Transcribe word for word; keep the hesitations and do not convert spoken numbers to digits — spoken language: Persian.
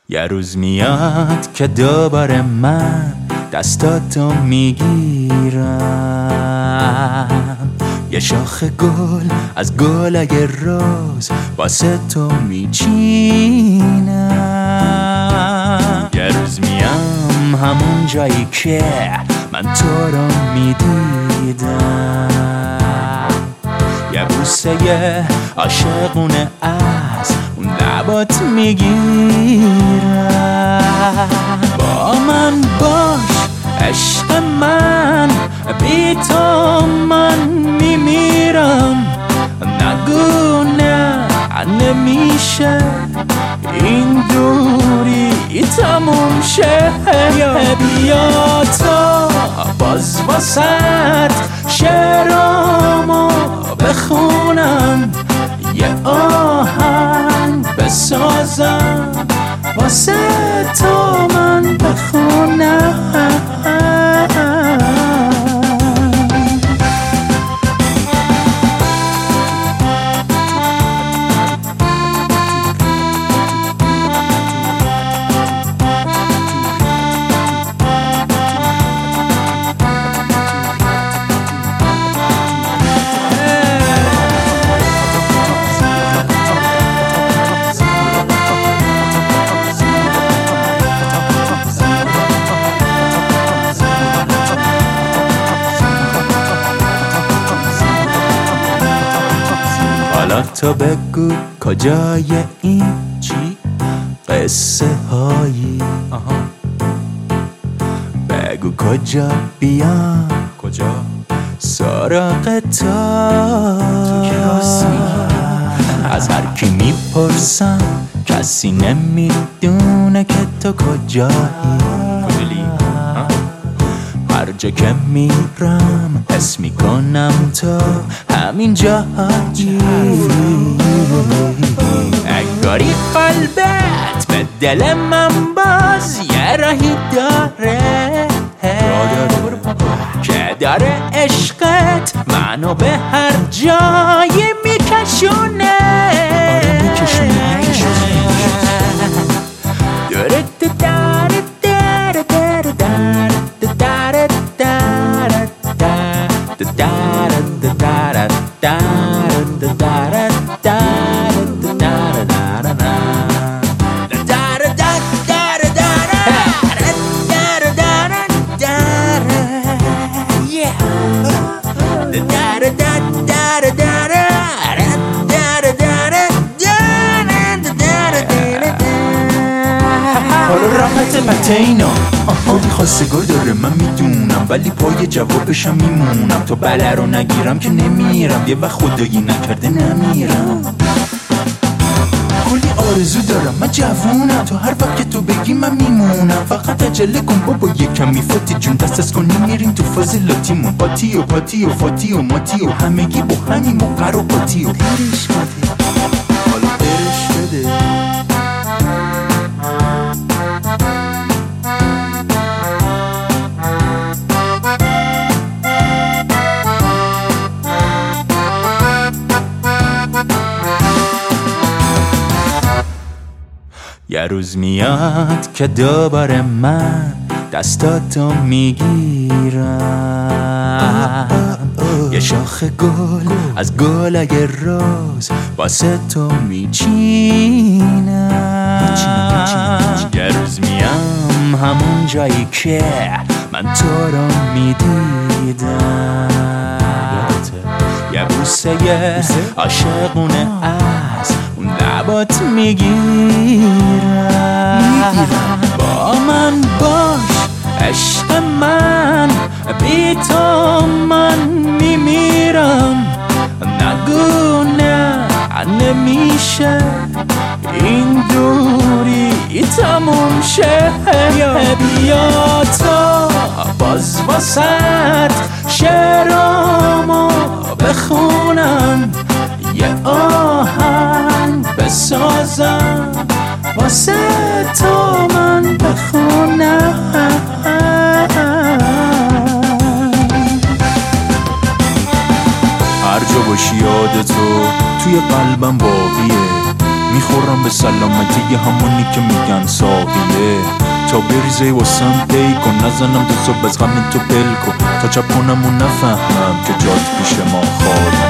یه روز میاد که دوباره من دستاتو میگیرم، یه شاخ گل از گلای روز واسه تو میچینم. یه روز میام همون جایی که من تو رو میدیدم، یه بوسه عاشقونه از اون لبات میگیرم. با من باش عشق من، بی تو من میمیرم. نگو نه نمیشه این دوری تموم شه. بیا تو باز واسد شعرامو بخونم، یه آهنگ بسازم واسه تو من بخونم. حالا تو بگو کجای این چی قصه هایی، بگو کجا بیام کجا سراغ تو. از هر کی میپرسم کسی نمیدونه که تو کجایی. هر جا که میرم حس میکنم تو همین جایی. انگاری قلبت به دل من باز یه راهی داره که داره عشقت منو به هر جایی میکشونه. راحت بته اینا کلی خواستگار داره من میدونم، ولی پای جوابشم میمونم. تو بله رو نگیرم که نمیرم، یه وقت خدایی نکرده نمیرم. کلی آرزو دارم من جوونم، تو هر وقت که تو بگی من میمونم. فقط عجله کن بابا یکم میفاتی جون، دست از کنی میریم تو فاز لاتیمون. پاتی و پاتی و فاتی و ماتی و همگی با همین موقع رو پاتی و پیرش بده حالا پیرش بده. یه روز میاد که دوباره من دستاتو میگیرم، یه شاخ گل از گلای روز واسه تو میچینم. یه روز میام همون جایی که من تو رو میدیدم، یه بوسه عاشقونه از اون لبات میگیرم. با من باش عشق من، بی تو من میمیرم. نگو نه نمیشه این دوری تموم شه. بیا تو باز واسد شعرامو بخونم، یه آهنگ بسازم واسه تو من بخونم. هر جا باشی یاد تو توی قلبم باقیه، میخورم به به سلامتی همونی که میگن ساقیه. تا بریزه واسم پی کن، نزنم تو صبح از غم تو پل کن، تا چپونمو نفهمم که جات پیش ما خالیه.